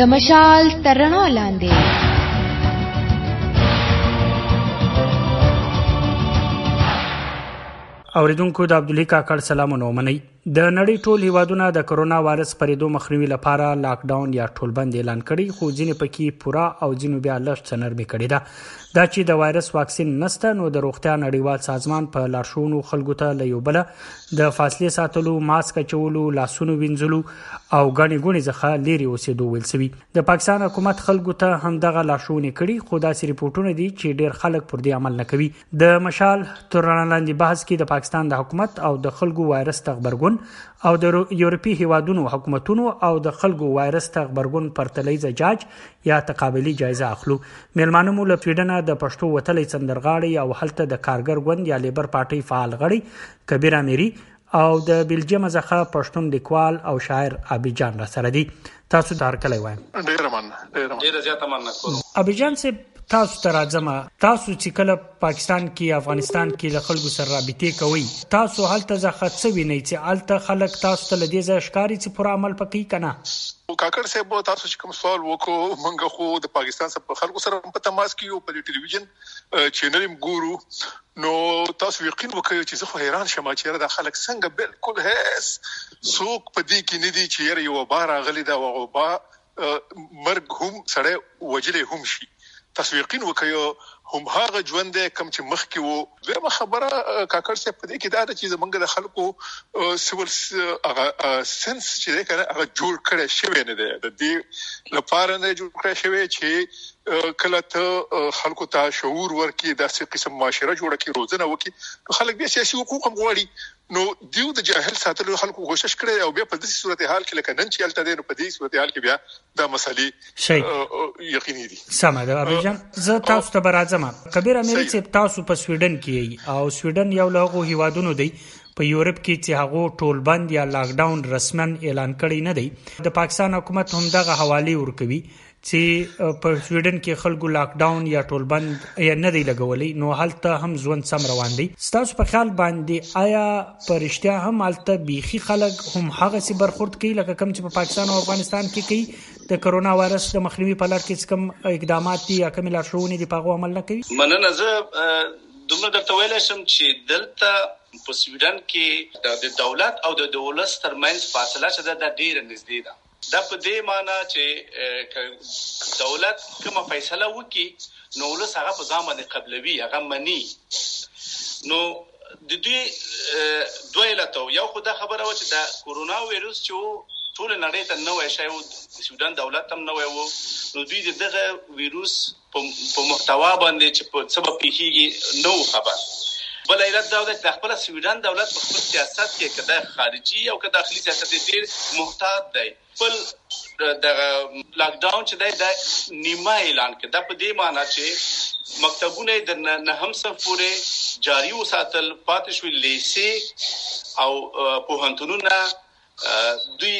د مشال تر رڼا لاندې. اوریدونکو د عبدالله کاکړ سلامونه ومنئ. د نړۍ ټول هیوادونه د کرونا وایرس پرېدو مخنیوي لپاره لاک ډاون یا ټولبند اعلان کړي، خو ځینې پکې پوره او ځینې بیا لږ څه نرمي کړې ده. دا چې د وایرس واکسین نشته، نو د روغتیا نړیوال سازمان په لارښوونو خلکو ته له یو بله د فاصلې ساتلو، ماسک اچولو، لاسونو وینځلو او ګڼې ګوڼې څخه لرې اوسېدو ویل شوي. د پاکستان حکومت خلکو ته هم دغه لارښوونې کړي، خو داسې ریپورټونه دي چې ډېر خلک پر دې عمل نه کوي. د مشال تر رڼا لاندې بحث کې د پاکستان د حکومت او د خلکو وایرس ته غبرګون او د یورپي هیوادونو حکومتونو او د خلکو وایرس ته غبرګون پرتلیزه جاج یا تقابلي جایزه اخلو. میلمانه مو له سویډن د پښتو وتلی سندرغاړي او هلته د کارګر ګوند یا لیبر پارټي فعال غړي کبیر امیری او د بلجیم څخه پښتون لیکوال او شاعر ابي جان را سره دي. تاسو ته هرکلی وایم. ډېر زیاته مننه کوم. ابي جان صاحب، تاسو ته راځم. تاسو چې کله پاکستان کې، افغانستان کې له خلکو سره رابطې کوئ، تاسو هلته ځخه څه وینئ چې هلته خلک تاسو ته له دې ځایه ښکاري چې پوره عمل پکې که نه؟ کاکړ صاحب، تاسو چې کوم سوال وکړو، موږ خو د پاکستان سره خلکو سره په تماس کې یو، په ټلویزیون چینل هم ګورو. نو تاسو یقین وکړئ چې زه خو حیران شم چې دا خلک څنګه بالکل هیڅ څوک په دې کې نه دي چې یو وبا راغلی دا وبا مرګ هم سړی وجلی هم شي. تاسو یقین وکړئ هم هغه ژوند کم چې مخکې وو. دویمه خبره کاکړ صاحب په دې کې دا ده چې زمونږ د خلکو سیول هغه سنس چې دی که نه، هغه جوړ کړی شوی نه دی. د دې لپاره نه جوړ کړی شوی چې کله ته خلکو ته شعور ورکړي، داسې قسم معاشره جوړه کړي، روزنه وکړي، نو خلک بیا سیاسي حقوق هم غواړي. نو دیو د جاهل ساتلو خلکو کوشش کړي او بیا په داسې صورتحال کې لکه نن چې هلته دی، نو په دې صورتحال کې بیا دا مسلې یقیني دي. سمه ده ابي جان، زه تاسو ته به راځم. کبیر امیری صاحب، تاسو په سویډن کې یئ او سویډن یو له هغو هیوادونو دی په یورپ کې چې هغو ټولبند یا لاک ډاون رسمن اعلان کړی نه دی. د پاکستان حکومت هم دغه حوالې ورکوي چې په سویډن کې خلکو لاک ډاون یا ټولبند یا نه دی لګولی، نو هلته هم ژوند سم روان دی. ستاسو په خیال باندې آیا په رښتیا هم هلته بیخي خلک هم هغسې برخورد کوي لکه کوم چې په پاکستان او افغانستان کې کوي؟ د کرونا وایرس د مخنیوي په لړ کې کوم اقدامات دي یا کومې لارښوونې دي په هغو عمل نه کوي؟ مننه. زه دومره درته ویلی شم چې دلته په سویډن کې د دولت او د ولس ترمنځ فاصله چې ده ډېره نږدې ده. دا په دې معنی چې دولت کومه فیصله وکړي، نو ولس هغه په ځان باندې قبلوي، هغه مني. نو د دوی دوه علتو، یو خو دا خبره وه چې د کرونا ویروس چې ټول نړۍ ته نوی شی و، سویډن دولت هم نوی و، نو دوی د دغه ویروس په محتوا باندې چې په څه به پیښیږي نه و خبر. بل علت دا ده چې خپل سویډن دولت په خپل سیاست کې که د خارجي او که داخلي سیاست ډېر محتاط دی. خپل دغه لاک ډاون چې دی دا نیمه اعلان کړي. دا په دې معنی چې مکتبونه یې د 9 صنف پورې جاري وساتل، پاتې شوي لیسې او پوهنتونونه دوی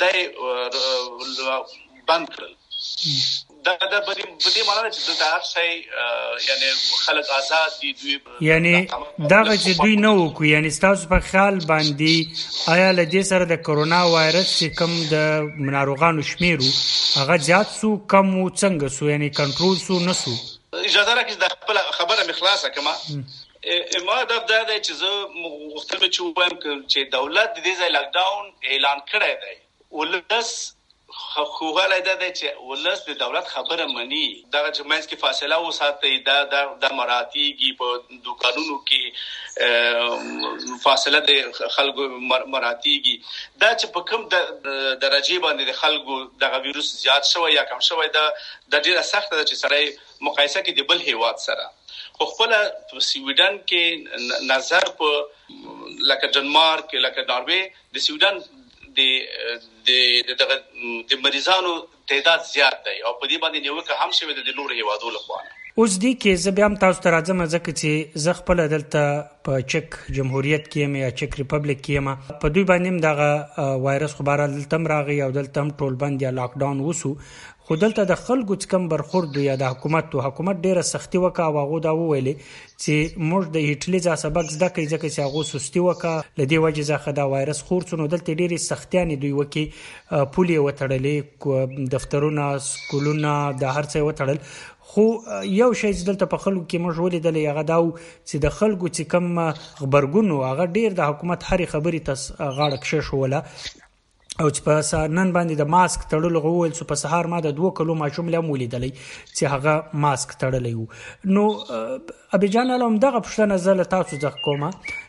بند کړل. دا په دې معنی چې دلته هر شی یعنی خلک آزاد دي. دوی یعنی دغه چې دوی نه وکړو، یعنی ستاسو په خیال باندې آیا له دې سره د کرونا وایرس چې کوم د ناروغانو شمیر و هغه زیات سو، کم و، څنګه سو، یعنی کنټرول سو، نه سو؟ اجازه راکړئ د خپله خبره مې خلاصه کړمه. ما هدف دا دی چې زه غوښتل مې چې ووایم چې دولت د دې ځای لاک ډاون اعلان کړی دی، ولس خو غلی دا دی چې ولس د دولت خبره مني. دغه چې منځ کې فاصله وساتئ، دا مراعاتېږي. په دوکانونو کې فاصله د خلکو مراعاتېږي. دا چې په کوم درجې باندې د خلکو دغه ویروس زیات شوی یا کم شوی، دا ډېره سخته ده چې سړی مقایسه کې د بل هیواد سره. خو خپله په سویډن کې نظر په لکه ډنمارک، لکه ناروې، د سویډن د مریضانو تعداد زیات دی او په دې باندې نیوکه هم شوې ده د نورو هیوادو لخوا. اوس دې کې زه بیا هم تاسو ته راځم، ځکه چې زه خپله دلته په چک جمهوریت کې یم یا چک ریپبلیک کې یم. په دوی باندې هم دغه وایرس خو بهرحال دلته هم راغی او دلته هم ټولبند یا لاک ډاون وسو، خو دلته د خلکو چې کوم برخورد یا د حکومت ډیره سختي وکړه او هغو دا وویلې چې موږ د هټلر ځا سبق زده کوي ځکه چې هغو سستي وکړه، له دې وجې څخه دا وایرس خور څو، نو دلته ډېرې سختیانې دوی وکړي، پولې وتړلې، د دفترونه سکولونه د هر څه وتړل خو یو شی چې دلته په خلکو کې موږ ولیدل هغه دا چې د خلکو چې کم خبرګون هغه ډیر د حکومت هرې خبرې ته غاړه کښېښوله او چې په نن باندې د ماسک تړلو غوول چې په سهار ما د 2 کلو ماشوم له مولیدلې چې هغه ماسک تړلې وو نو ابي جان علم دغه پښتنه زله تاسو ځکه کومه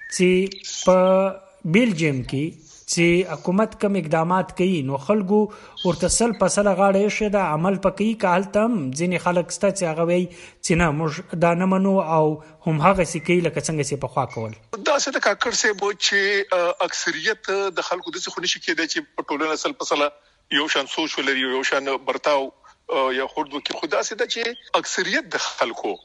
چې په بیلجیم کې چې حکومت کوم اقدامات کوي نو خلکو ورته سل پسله غاړه شي د عمل پکې کالتم ځینې خلک ست چې هغه وي چې نه موږ دا نه منو او هم هغه سکی لکه څنګه چې په خوا کول دا څه د کاکړ سه بو چې اکثریت د خلکو د څه خو نشي کېدای چې په ټولنه سل پسله یو شان سوچ ولري یو شان برتاو یا خود وکي خدا سه د چې اکثریت د خلکو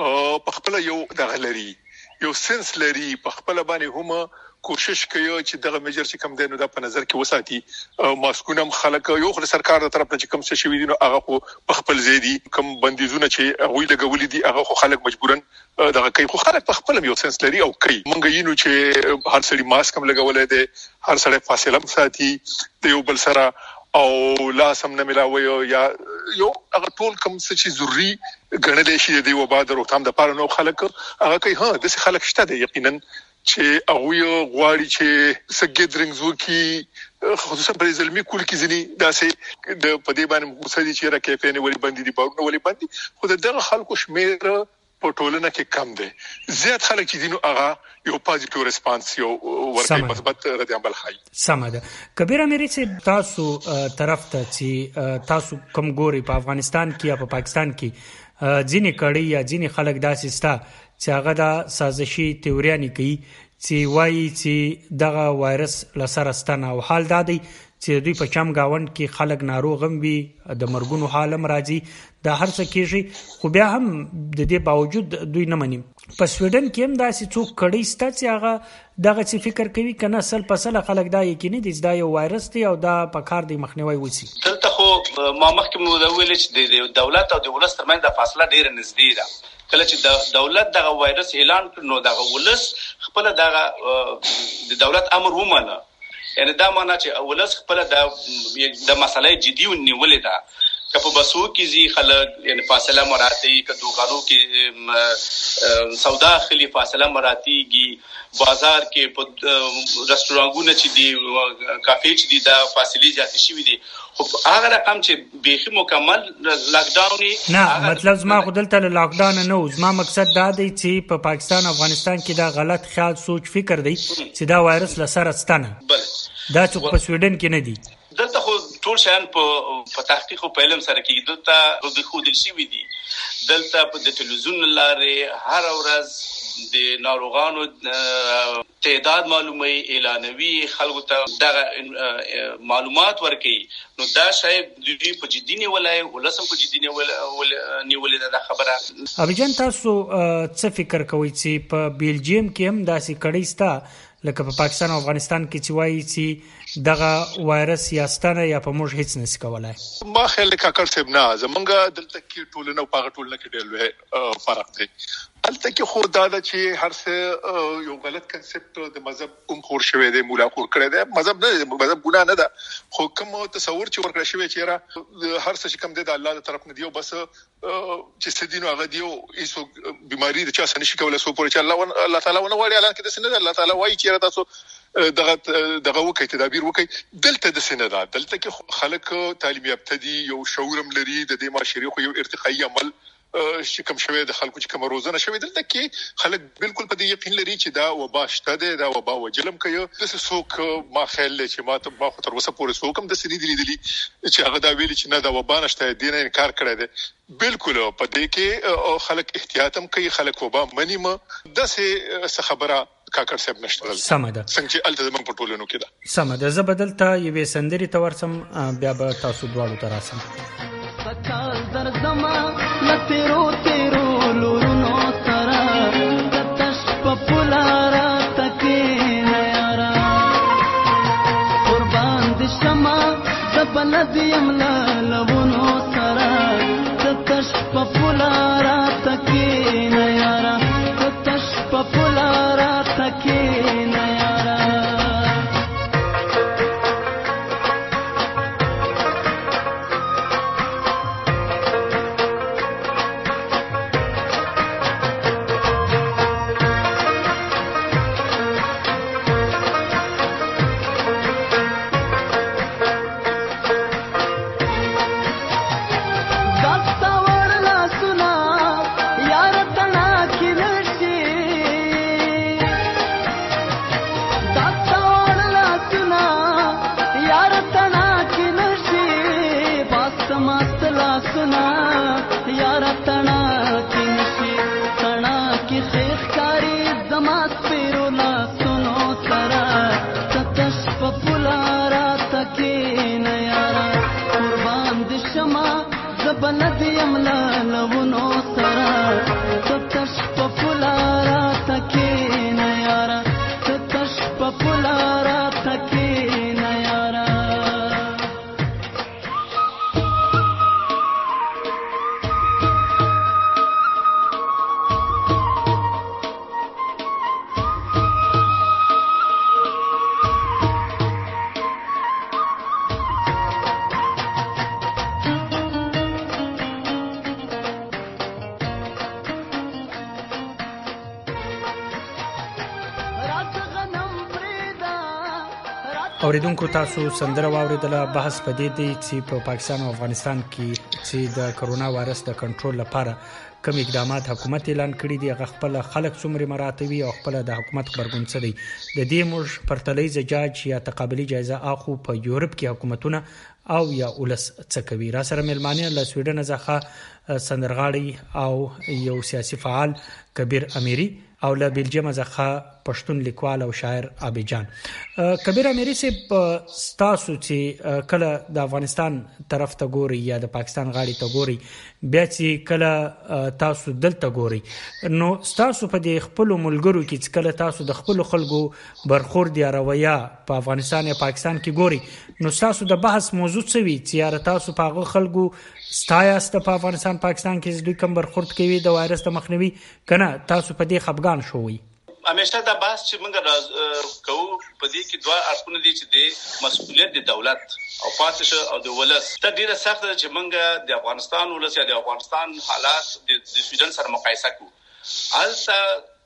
په خپل یو د غلري یو سنس لري په خپل باندې هم کوشش کوي چې دغه میجر چې کم دینو د په نظر کې وساتي ماسکونه خلک یو خل سرکار د طرف نه چې کم څه شوی دي نو هغه خو خپل زیدي کم بندیزونه چې هغه لګولې دي هغه خو خلک مجبورن دغه کوي خو خلک په خپل یو سنس لري او کوي مونږ یې نو چې هر سړي ماسک هم لګولې دي هر سړی فاصله ساتي د یو بل سره او لا سم نه ملاوي یا یو هغه ټول کم څه چې ضروري غنډې شي دی وبا د روتام د پاره نو خلک هغه کوي ها د خلک شته دی یقینا چې هغه غواړي چې سګیدرینګز وکي خصوصا په ځلمي کول کې ځنی داسې د پدې باندې مسدي چې راکې په نه ولې باندې دي باور نه ولې باندې خو دغه خلکو شمیر په ټولنه کې کم دي زیات خلک چې دینو هغه یو پوزټیو ریسپانس یو ورته مثبت رد عمل خای سمده کبیر اميري چې تاسو طرف ته چې تاسو کوم ګوري په افغانستان کې یا په پاکستان کې ځینې کړي یا ځینې خلک داسې ستا چې هغه د سازشي تیوریانې کوي چې وایي چې دغه وایرس لسره ستنه او حال دا دی چې دوی په چم گاوند کې خلک ناروغ هم وي د مرګونو حالم راځي د هر څه کېږي خو بیا هم د دې باوجود دوی نه مني په سویډن کې هم داسې څوک کړي ستا چې هغه دغه څه فکر کوي کنه سل پسله خلک دا یقیني دي دا یو وایرس دی او دا په کار دی مخنیوي وسی دلته خو ما مخکې مو ویل چې د دولت او د ولس ترمنځ د فاصله ډیره نږدې ده کله چې د دولت دغه وایرس اعلان کړ نو دغه ولس خپل دغه د دولت امر ومنه یعنی دا معنی چې ولس خپل د مسلې جدي ونیولې ده که په بسو کې زی خلک یعنی فاصله مراتي که دوکانو کې سودا خلی فاصله مراتيږي بازار کې په رستورانټونو چې دی کافي چې دی دا فاصله زیات شي دي خو هغه رقم چې بیخي مکمل لاک ډاون نه مطلب زما خودلته لاک ډاون نه زما مقصد دا دی چې په پاکستان افغانستان کې دا غلط خیال سوچ فکر دی چې دا وایرس لسره ستنه دا چې په سویډن کې نه دی دلته خو ټول شان په تحقیق او په علم سره کې دلته د خو دل شي وي دي دلته په د تلویزیون لارې هر ورځ د ناروغانو تعداد معلومي اعلانوي خلکو ته د معلومات ورکړي نو دا شای د دې په جدي نیولای ولسم په جدي نیولای دا خبره ابي جان تاسو څه فکر کوئ چې په بیلجیم کې هم داسې کړي ستا لکه په پاکستان او افغانستان کې چې وایي چې دغه وایرس یا ستنه یا په موږ هیڅ نس کولای ما خیال کاکړ صاحب نه زمونږ دلته کې ټولنه په ټولنه کې ډېر فرق دی دلته کې خو دا چې هر څه یو غلط کنسپټ د مذهب خور شوی دی مولا خور کړی دی مذهب ګناه نه ده خو کوم تصور چې ورکړی شوی چې را هر څه چې کوم دی د الله تر طرف نه دی بس چې سدينو هغه دیو ایسو بیماری د چا سن شي کولای سو پورې چې الله تعالی ونه وړي اعلان کې د سن الله تعالی وایي چې تاسو دغه وکي تدابیر وکي دلته د سن ده دلته کې خلک تعلیم یافته دي یو شعورم لري د دې معاشري خو یو ارتقائي عمل چې کوم شوی د خلکو چې کوم روزنه شوی دلته کې خلک بالکل په دې یقین لري چې دا وبا شته ده دا وبا وجلم کوي د څوک ما خیال چې ما ته ما تر وسه پورې څوک هم د سړي دي چې هغه دا ویلي چې نه دا وبا نشته دینه انکار کړی دی بالکل په دې کې خلک احتیاط هم کوي خلک وبا منی ما د څه خبره کاکړ صاحب نشته سمده څنګه الته زمون په ټولنو کې ده سمده زه بدلته یوې سندري تورسم بیا به تاسو دواړو تراسم سکال در زما لتیرو تیرو لورونو سرا تش پپولارا تکین یارا قربان د شما دبلد یملا لونو سرا تش پپولارا تکین یارا تش پپولارا تکین یارا زماست لاسونه یاره تڼا کې نشي تڼا کې خیخ کاری زماست پیرو لاسونو سره تتش په پولا راته کښېنه یاره قربان دې شمه زه به نه دې یم له لونو سره تتش په پولا راته کښېنه یاره تتش په پولا راته کښېنه یاره اوریدونکو تاسو سندره واوریدله. بحث په دې دی چې په پاکستان او افغانستان کې چې د کرونا وایرس د کنټرول لپاره کوم اقدامات حکومت اعلان کړي دي هغه خپل خلک څومره مراتبي او خپل د حکومت خبرګون څه دی. د دې موږ پرتلیز جاج یا تقابلي جایزه اخو په یورپ کې حکومتونه او یا ولس څه کوي. را سره ملمانه له سویډن څخه سندرغاړي او یو سیاسي فعال کبیر امیری او له بلجیم څخه پښتون لیکوال او شاعر عابد جان. کبیر امیری سے ستاسو چې کله د افغانستان طرف ته ګوري یا د پاکستان غاړي ته ګوري بیا چې کله تاسو دلته ګوري نو ستاسو په دې خپل ملګرو کې چې کله تاسو د خپل خلکو برخورد یا رویه په افغانستان یا پاکستان کې ګوري نو تاسو د بحث موضوع څه وي چې یاره تاسو په هغه خلکو ستایاست په افغانستان پاکستان کې دوی کوم برخورد کوي د وایرس د مخنیوي کنه تاسو په دې خفګان شوي. همیشه دا بحث چې موږ کوو په دې کې دوه اړخونه دي چې د مسؤلیت د دولت او پاتې او د ولس ته ډیره سخت ده چې موږ د افغانستان ولس یا د افغانستان حالات د سویډن سره مقایسه کوو. هلته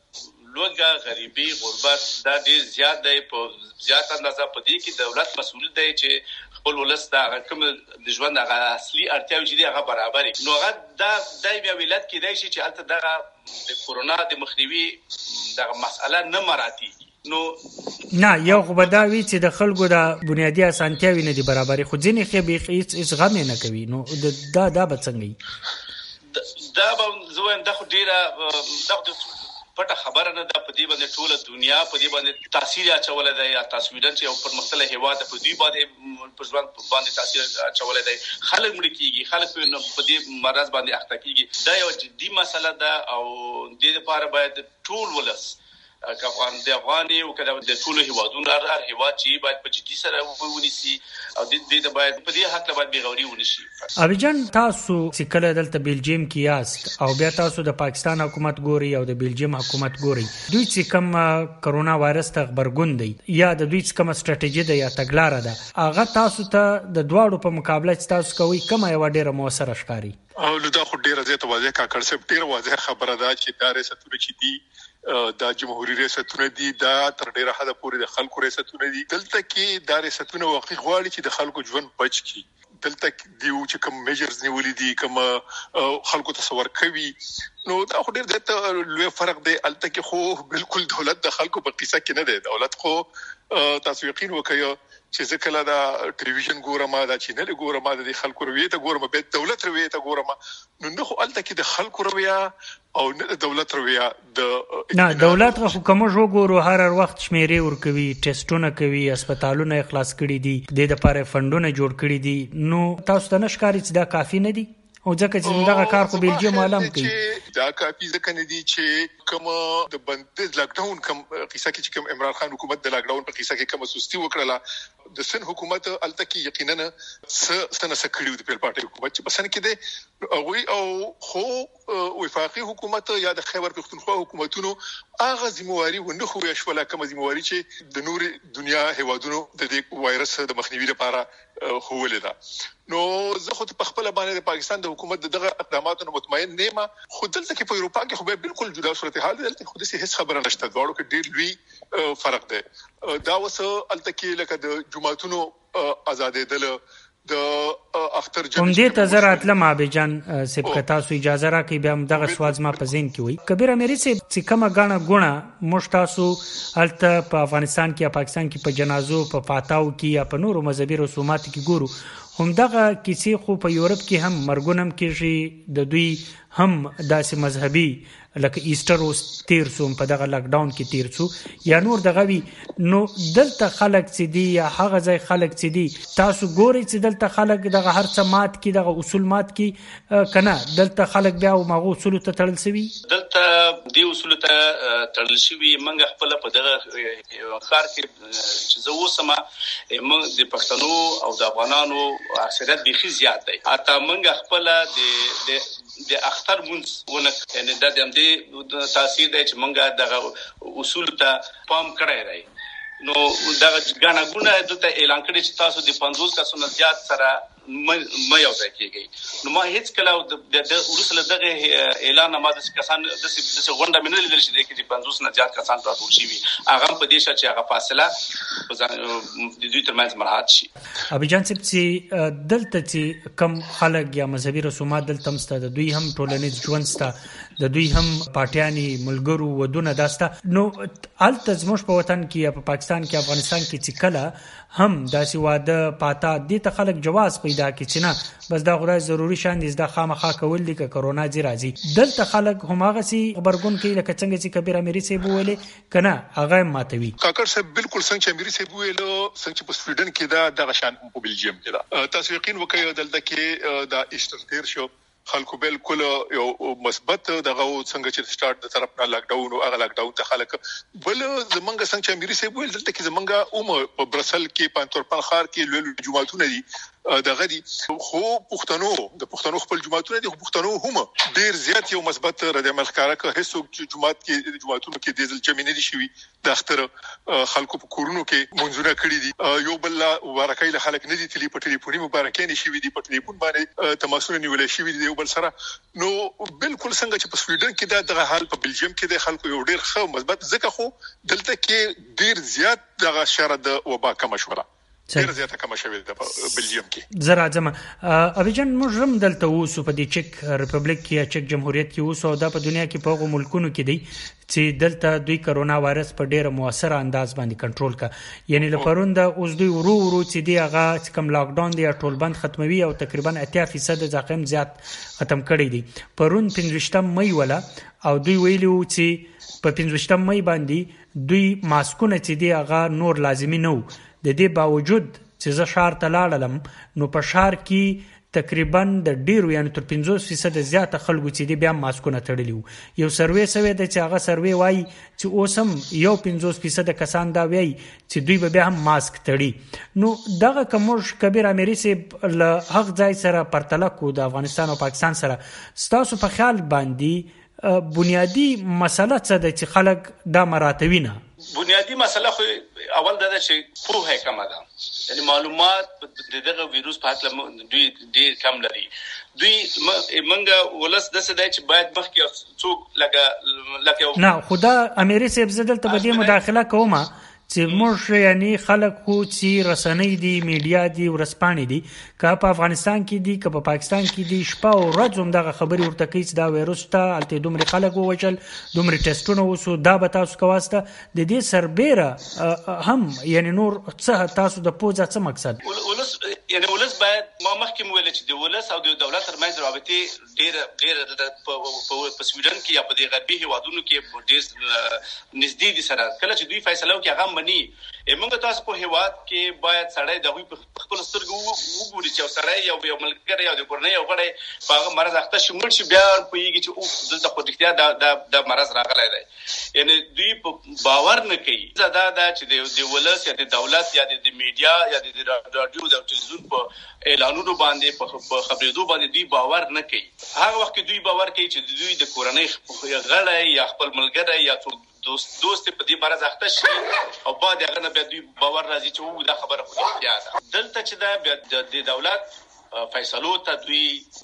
لوږه غریبي غربت دا ډیر زیات دی په زیات اندازه په دې کې دولت مسؤل دی چې خپل ولس دا کوم د ژوند هغه اصلي اړتیاوې چې هغه برابرې نو هغه دا یو ولایت کې دی چې هلته دغه د کورونا د مخنیوي دغه مسأله نه مراتی نو نه یو خو به دا وي چې د خلکو د بنیادي اسانتیاوې نه دي برابرې خو ځینې خې هیڅ غم نه کوي نو دا به څنګه دا به زه وایم دا خو ډېره پټه خبره نه ده. په دې باندې ټوله دنیا په دې باندې تاثیر اچولی دی یا سویډن چې یو پرمختللی هېواد په دوی باندې په ژوند باندې تاثیر اچولی دی. خلک مړه کېږي خلک په دې مرض باندې اخته کېږي. دا یو جدي مسله ده او دې لپاره باید ټول ولس که افغان او که د ټولو هېوادونو هر هېواد چې باید په جدي سره ونیسي او دې ته باید په دې حق باید بېغوري ونشي. عابد جان تاسو چې کله دلته بلجیم کې یاست او بیا تاسو د پاکستان حکومت ګوري او د بلجیم حکومت ګوري دوی چې کوم کرونا وایرس ته خبرګون دی یا د دوی کوم استراتیژي ده یا تګلاره ده هغه تاسو ته د دواړو په مقابله چې تاسو کوي کومه یو ډیره موثره ښکاري؟ او دا خو ډیره زیاته واضح کاکړ صاحب ډیره واضح خبره ده چې دا ریاستونه چې دي دا جمهوریت ریاستونه دي دا تر ډیره حده پورې د خلکو ریاستونه دي. دلته کې دا ریاستونه واقعي غواړي چې د خلکو ژوند بچ کړي. دلته دیو چې کوم میجرز نیولې دي کوم خلکو تصور کوي نو دا خو ډیر زیات لوی فرق دی. الته کې خو بالکل دولت د خلکو په قصه کې نه دی. دولت خو تاسو یقین وکړئ چې ځکه لا دا ټلویزیون ګورم دا چینل ګورم د خلکو رویه ته ګورم به دولت رویه ته ګورم نو نه خو الته کې د خلکو رویه او نه دولت رویه د نه دولت خو کوم جو ګورو هر وخت شمیرې ور کوي ټیسټونه کوي هسپتالونه اخلاص کړي دي د لپاره فندونه جوړ کړي دي نو تاسو ته نشکاري چې دا کافی نه دي او ځکه چې دغه کار خو بلجیم عالم کوي دا کافی ځکه نه دي چې کوم د بندیز لاک ډاون کوم قصه کې چې کوم عمران خان حکومت د لاک ډاون په قصه کې کوم سستی وکړه د سن حکومت الته کې یقینا سکړیو د پیل پارټي حکومت چې بسنه کې دي او خو وفاقي حکومت یا د خیبر پختونخوا حکومتونو اغه ذمہواری ونه خو یا شولا کوم ذمہواری چې د نور دنیا هیوادونو د دې وایرس د مخنیوي لپاره هولې ده نو زه خو په خپل باندې د پاکستان د حکومت دغه اقداماتو مطمئن نیمه خو دلته کې په اروپا کې خو بالکل جدا صورتحال دي. دلته خو د هیڅ خبره نشته. دواړو کې ډېر لوی فرق دی. دا وسه الته کې لکه د جمعتونو آزادېدل د اختر جن دې ته زراتله عابد جان سبقه تاسو اجازه راکړئ بیا دغه سوال ما په ذهن کې وي. کبیر امیری سے چې کومه غاڼه ګونه مش تاسو الته په افغانستان کې یا پاکستان کې په جنازو په فاتاو کې یا په نورو مذهبي رسومات کې ګورو همدغه کیسې خو په یورپ کې هم مرګونه هم کېږي، د دوی هم داسې مذهبي لکه ایسټر اوس تیر سو په دغه لاک ډاون کې تیر سو یا نور دغه وی. نو دلته خلک چې دي یا هغه ځای خلک چې دي، تاسو ګورئ چې دلته خلک دغه هر څه مات کی، دغه اصول مات کی کنه؟ دلته خلک بیا مغو اصول ته تړل شوی، دلته دی اصول ته تړل شوی. منګه خپل په دغه خار کې چې زه وسمه موږ د پښتنو او د افغانانو اکثریت بيخي زیات دی. اته منګه خپل د اختر مونږ ونه یعنی د دې تاثیر دی چې منګه دغه اصول ته پام کړی دی. نو دغه غاڼګونه دته اعلان کړی چې تاسو د 50 کسونو زیات سره ما یو ځای کېږي. نو ما هیڅ کله د ورسله دغه اعلان ما د کسان د غونډه منل لیدل چې د 50 نه زیات کسان ټول شي وي. هغه په دې چې هغه فاصله د دوی ترمنځ مراعات شي. ابي جان چې دلته چې کم خلک یا مذهبي رسومات دلته مسته، د دوی هم ټولنیز ژوند سته، د دوی هم پارټیانی ملګرو ودونه داسته. نو الته زموږ په وطن کې یا په پاکستان کې افغانستان کې چې کله هم داسې واده پاتا دې ته خلک جواز پیدا کړي چې نه بس دا خدای ضروری شان دي، دا خامخا کول دي که کرونا جی راځي. دلته خلک هماغه سي خبرګون کوي لکه څنګه چې کبیر اميري سي بوله کنه هغه ماتوي. کاکر صاحب بالکل څنګه چې اميري سي بوله څنګه چې په سویډن کې دا دغه شان په بلجیم کې دا تاسو یقین وکړئ دلته کې دا ایسټر تیر شو خلکو بالکل یو مثبت دغه څنګه چې سٹارټ د طرف نه لاک ډاون او هغه لاک ډاون ته خلک بل زمونږ څنګه چې اميري سي بوله دلته کې زمونږ په برسل کې پانتورپن خار کې لولو جمعهتون دي دغه دي خو پښتنو خپل جمعهتون دي، خو پښتنو هم ډیر زیات یو مثبت رد عمل ښکارا کوي. هیڅ جمعهت کې جمعهتون کې د ځل جمینه دي شوی د اختر خلکو په کورونو کې منځونه کړی دي، یو بل مبارکۍ له خلک نه دي تلی په ټلیفوني مبارکۍ نشي دي، په ټلیفون باندې تماسونه نیولې شوی دي بل سره. نو بالکل څنګه چې په سویډن کې دا حال په بلجیم کې د خلکو یو ډیر ښه مثبت ځکه خو دلته کې ډیر زیات دغه شر د وبا کم شوله، ډیر زیاته کم شوې ده په بلجیم کې. زه راځم ابي جان موږ هم دلته اوسو په دې چک ریپبلیک کې یا چک جمهوریت کې اوسو، دا په دنیا کې په هغو ملکونو کې دی چې دلته دوی کرونا وایرس په ډیره موثر انداز باندې کنټرول کا. یعنی لپاره دا اوس دوی ورو چې دی هغه کم لاک ډاون دی ټول بند ختموي او تقریبا 80% زخم زیات ختم کړی دي. پرون 15 مې ولا او دوی ویلو چې په 15 مې باندې دوی ماسکونه چې دی هغه نور لازمي نه وو. د دې باوجود چې زه شهر ته لاړم نو په شهر کې تقریبا د ډیرو یعنی تر 50% زیاته خلکو چې دی بیا ماسکونه تړلی وو. یو سروې سوي د چې هغه سروې وایي چې اوسم یو 50% کسان دا وایي چې دوی به بیا هم ماسک تړي. نو دغه کومش کبیر اميري سي له حق ځای سره پرتله کو د افغانستان او پاکستان سره ستاسو په خیال باندې بنیادی مسله څه ده چې خلک دا مراتبي نه؟ بنیادی مسله خو اول دا چې پوهه کم ده، یعنی معلومات دغه ویروس په اړه دوی ډیر کم لري. دوی منګه ولس د څه دی چې باید مخکې څوک لکه نه خدا اميري صاحب زدل ته به مداخله کومه چې موږ یعنی خلک خو چې رسنۍ دي میډیا دي ورسپانې دي که په افغانستان کې دي که په پاکستان کې دي شپه او ورځ هم دغه خبرې ورته کوي چې دا وایروس ته هلته دومره خلک ووژل، دومره ټسټونه وسو، دا به تاسو کواسته د دې سربیره هم یعنی نور څه تاسو د پوزه څه مقصد ولس باید ما مخکې ویل چې د ولس او د دولت ترمنځ رابطې ډېر په سویډن کې یا په دې غربي هیوادونو کې ډېر نږدې دي سره. کله چې دوی فیصله وکړي هغه مني. موږ تاسو په هیواد کې باید سړی د هغوی په خپل سترګو وګوري چې یو سړی یو ملګری یا د کورنۍ یو غړی په هغه مرض اخته شي مړ شي بیا پوهېږي چې اوف دلته خو رښتیا د مرض راغلی دی. یعنی دوی په باور نه کوي. دا چې د ولس یا د دولت یا د میډیا یا د راډیو د تلویزیون په اعلانونو باندې په خبرېدو باندې دوی باور نه کوي. هغه وخت دوی باور کوي چې دوی د کورنۍ غړی یا خپل ملګری یا څوک دوست په دې مرض اخته شي او بعد هغه نه بیا دوی باور راځي چې دا خبره خو رښتیا ده. دلته چې دا بیا د دولت فیصلو ته دوی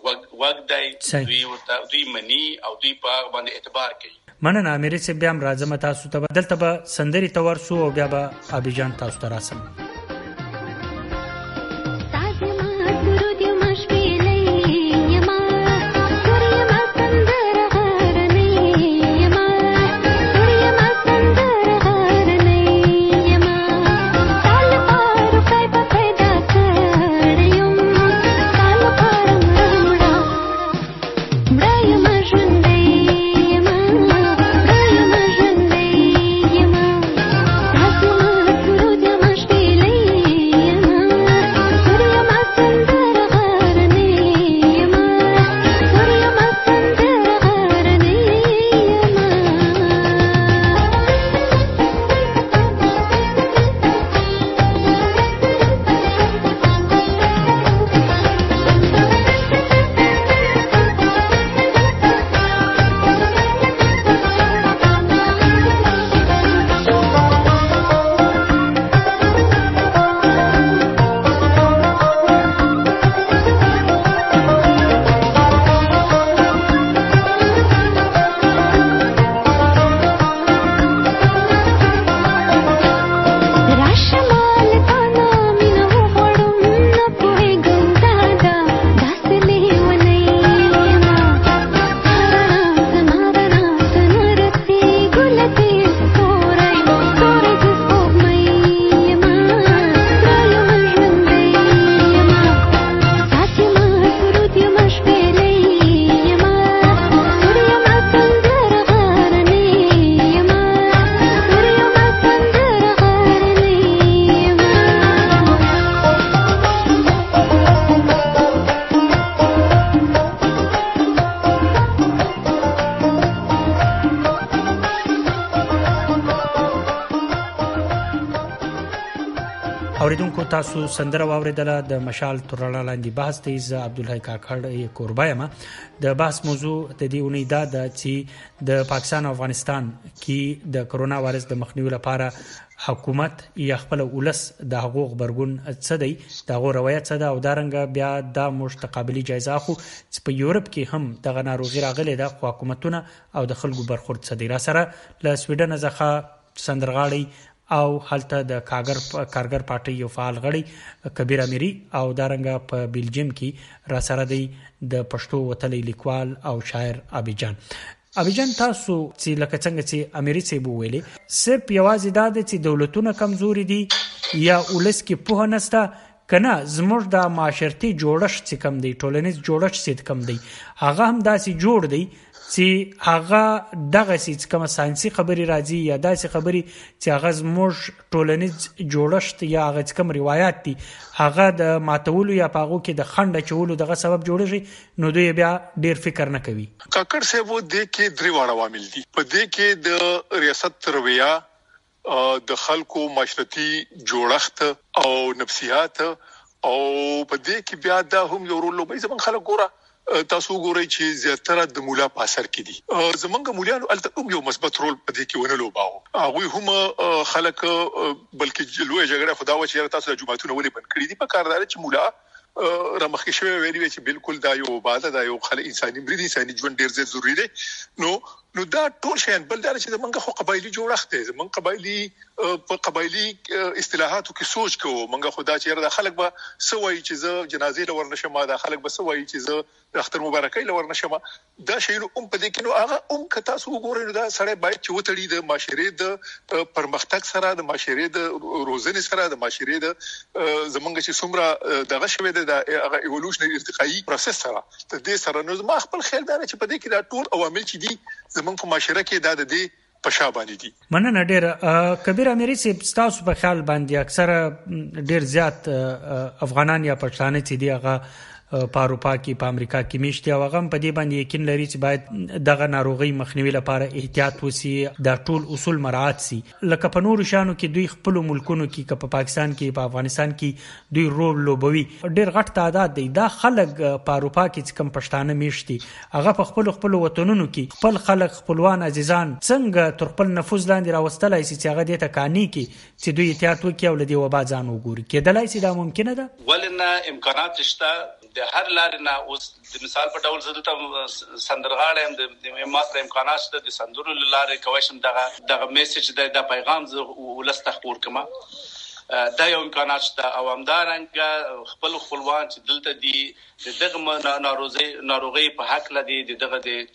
وګ دوی مني او دوی په باندې اعتبار کوي. مننه اميري سي بیا راځم تاسو ته دلته به سندري تور سو او بیا به ابي جان تاسو ته راسم. اوریدونکو تاسو سندره واوریدله د مشال تر رڼا لاندې بحث دی. زه عبدالحی کاکړ کوربه یم. د بحث موضوع د دې اونۍ دا ده چې د پاکستان او افغانستان کې د کرونا وایرس د مخنیوي لپاره حکومت یا خپل ولس د حقوق غبرګون څه دی، د هغو روایت څه ده، او دارنګه بیا دا موږ تقابلي جایزه اخلو چې په یورپ کې هم دغه ناروغي راغلې ده، خو حکومتونه او د خلکو برخورد څه دی. را سره له سویډن څخه سندرغاړی او هلته د کارګر پارټي یو فعال غړی کبیر امیری او دارنګه په بلجیم کې را سره دی د پښتو وتلی لیکوال او شاعر ابيجان. ابيجان، تاسو چې لکه څنګه چې امیری څه بوویلې، صرف یوازې دا د چې دولتونه کمزوري دي یا ولس کې په نسته کنه زموږ د معاشرتي جوړښت چې کم دی، ټولنیز جوړښت چې کم دی، هغه هم داسې جوړ دی چې هغه دغه چې کوم ساينسي خبري راځي یا داسې خبري چې هغه زموږ ټولنیز جوړښت یا هغه کوم روایت دي هغه د ماتولو یا پاغو کې د خنډ چولو دغه سبب جوړیږي، نو دوی بیا ډیر فکر نه کوي. کاکړ صاحب و دې کې درې واړه عوامل دي. په دې کې د ریاست رویه، د خلکو معاشرتي جوړښت او نفسیات، او په دې کې بیا دا هم یو رول لوبي. زمون خلک ګوره تاسو ګورئ چې زیاتره د مولا په اثر کې دي. زمونږ مولیانو الته یو مثبت رول په دې کې ونه لوباو. هغه هم خلک بلکې لوی جګړه خدا و چې تاسو د جمعهتون ولې بند کړی دي. په کاردار چې مولا رمخکې شوی ویلي چې بالکل دا یو عبادت، دا یو خل انساني مرید، انساني ژوند ډیر زیات ضروری دی. نو دا ټول شین بل دا چې زمونږ خو قبایلی جوړښت دی، زمونږ قبایلی په قبایلی اصطلاحاتو کې سوچ کوو. مونږ خدا چې د خلک به سوي چې زه جنازې لور نشم، دا خلک به سوي چې زه د اختر مبارکۍ لور نشم. دا شیلو په دې کې نو هغه که تاسو وګورئ نو دا سړی باید چې وتړي د معاشري د پرمختګ سره، د معاشري د روزنې سره، د معاشري د زمونږ چې څومره دغه شوی د هغه ایولوشنري ارتقایي پروسس سره د دې سره. نو ما خپل خیال دا چې په دې کې دا ټول عوامل چې دي زمونږ په معاشره کې دا د دې په شا باندې دي. مننه ډېر. کبیر امیری صاحب، تاسو په خیال باندې اکثره ډېر زیات افغانان یا پښتانه چې دی هغه په اروپا کې، په امریکا کې میشتي، او هغه په دې باندې یقین لري چې باید دغه ناروغي مخنیوي لپاره احتیاط وسی، دا ټول اصول مراعات سي. لکه په نورو شانو کې دوی خپل ملکونو کې، په پاکستان کې، په افغانستان کې دوی رول لوبوي. ډېر غټ تعداد دی دا خلک په اروپا کې چې کم پښتانه میشتي، هغه په خپل وطنونو کې خپل خلک، خپلوان، عزیزان څنګه تر خپل نفوذ لاندې راوستلای شي چې هغه دې ته کانی کې چې دوی احتیاط وکړي او لدی وبا ځان وګوري. کېدلای شي دا ممکنه ده؟ ولنه امکانات شته. د هر لارې نه اوس د مثال په ډول زه دلته سندرغاړی یم، د ما سره امکانات شته د سندرو له لارې کولی شم دغه میسج د پیغام زه ولس ته خپور کړم. دا یو امکانات شته. او همدارنګه خپل خپلوان چې دلته دي د دغه ناروغۍ په حقله دي، د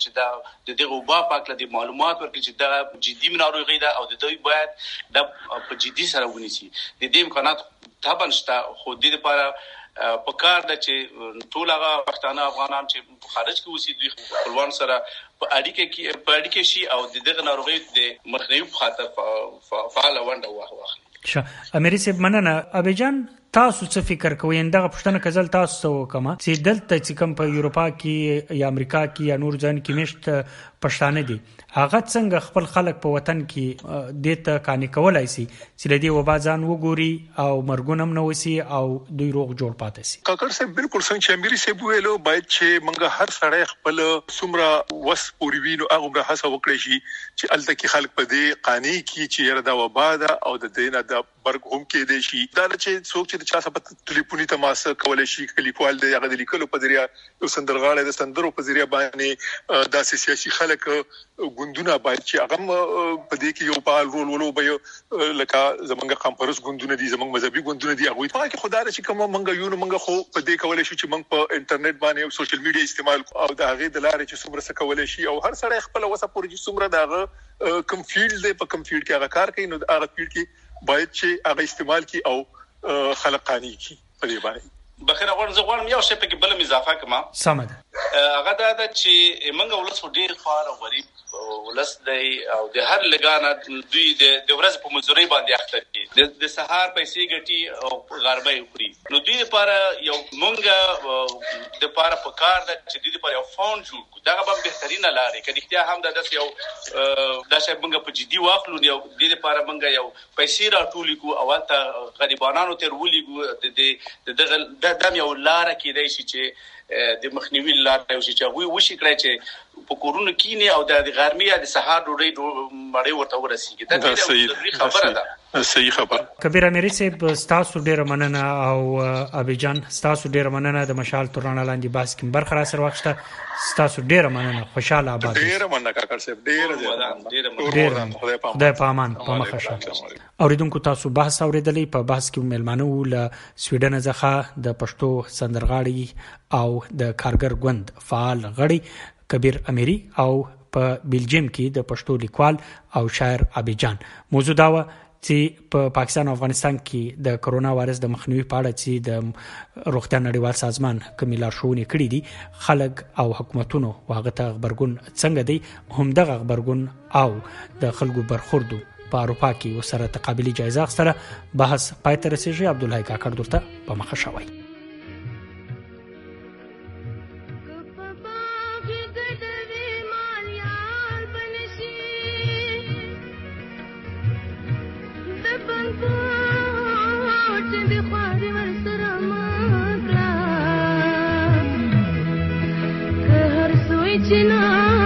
دغه وبا په حقله دي معلومات ورکړي چې دغه جدي ناروغي ده او د دوی باید د په جدي سره ونیسي. د دې امکانات طبعا شته، خو د دې لپاره په کار ده چې ټول هغه پښتانه افغانان چې خارج کې اوسي دوی خپلوان سره په اړیکه شي او د دغه ناروغۍ د مخنیوي په خاطر فعال ونډه واخلي. امیری صاحب مننه. ابيجان، تاسو څه فکر کوئ؟ دغه پښتنه کزل تاسو ته وکم چې دلته چې کوم په یورپا کې یا امریکا کې یا نور ځان کې مشت پښتانه دي، هغه څنګه خپل خلک په وطن کې دته کانی کولای شي چې لدی وبا ځان وګوري او مرګونم نه وسی او دوی روغ جوړ پاتې شي؟ کاکړ صاحب بالکل څنګه چې امیری صاحب ویلو، باید چې منګه هر سړی خپل څومره وس پوری وینو هغه هڅه وکړي شي چې الته کې خلک په دې قانی کې چې یره دا وبا ده او د دینه د برګ هم کې دي شي. دا چې څوک چې چا سره ټلیفوني تماس کولای شي، لیکوال دی هغه د لیکلو په ذریعہ، یو سندرغاړی د سندرو په ذریعہ باندې داسې سیاسي خلک ګوندونه باید چې هغه په دې کې یو فعال رول ولوبي. لکه زمونږ کانفرنس ګوندونه دي، زمونږ مذهبي ګوندونه دي، هغه په کې خدای چې کوم منګه یو منګه خو په دې کولای شي چې منګ په انټرنیټ باندې او سوشل میډیا استعمال او د هغه د لارې چې څومره څه کولای شي، او هر سړی خپل وسه پورې چې څومره دغه کوم فیلډ دی په کوم فیلډ کې هغه کار کوي، نو هغه فیلډ کې باید چې هغه استعمال کی او خلقانی کی په دې باندې. بخیر غواړم یو شی په کې بل اضافه کما. سم ده. هغه دا چې موږ ولس ډیر خار او غریب ولس دی او د هر لګانه دوی د ورځ په مزدوري باندې اخته دي، د سهار پیسې ګټي او غربې خوري. نو دوی لپاره یو مونږ د لپاره په کار ده چې دوی لپاره یو فاند جوړ کړو. دغه به بهترینه لارې کړي اختیا هم د داس یو د شپږ په جدي واخلو یو د لپاره منګه یو پیسې راټولې کو اول ته غریبانو تر ولې د دم یو لار کېدای شي چې د مخنیوي لار یو شي چې وشي کړی چې په کورونو کې او د غرمې د سهار ډوډۍ مړې ورته ورسیږي دا خبره ده صحیح خبر کبیر اميري صاحب تاسو ډیر مننه او ابيجان تاسو ډیر مننه د مشال تورانه لاندې باس کې برخه را سره وخت تاسو ډیر مننه خوشاله آباد ډیر مننه کاکړ صاحب ډیر خدای په امان په مخه شه اوریدونکو تاسو بحث اوریدلې په بحث کې ملمانه ول سویډن څخه د پښتو سندرغاړي او د کارګر ګوند فعال غړي کبیر اميري او په بلجیم کې د پښتو لیکوال او شاعر ابيجان موضوع دا و چې په پاکستان او افغانستان کې د کرونا وایرس د مخنیوي په اړه چې د روغتیا نړیوال سازمان کومې لارښوونې کړې دي خلک او حکومتونو واغه ته خبرګون څنګه دی هم دغه خبرګون او د خلکو برخوردو په اروپا کې وسره تقابلي جایزه اخیستله بحث پای ته رسیږي عبدالحی کاکړ درته په مخه شوی China